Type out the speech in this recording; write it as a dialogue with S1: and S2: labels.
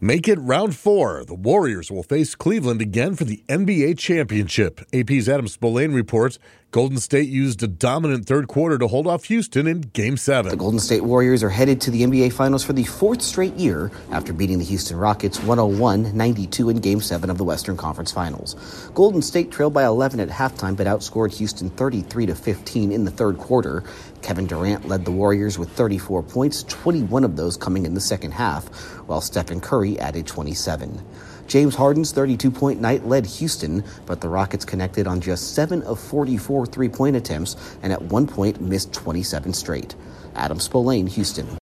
S1: Make it round 4. The Warriors will face Cleveland again for the NBA championship. AP's Adam Spolane reports Golden State used a dominant third quarter to hold off Houston in Game 7.
S2: The Golden State Warriors are headed to the NBA Finals for the fourth straight year after beating the Houston Rockets 101-92 in Game 7 of the Western Conference Finals. Golden State trailed by 11 at halftime but outscored Houston 33-15 in the third quarter. Kevin Durant led the Warriors with 34 points, 21 of those coming in the second half, while Stephen Curry added 27. James Harden's 32-point night led Houston, but the Rockets connected on just 7 of 44 three-point attempts and at one point missed 27 straight. Adam Spolane, Houston.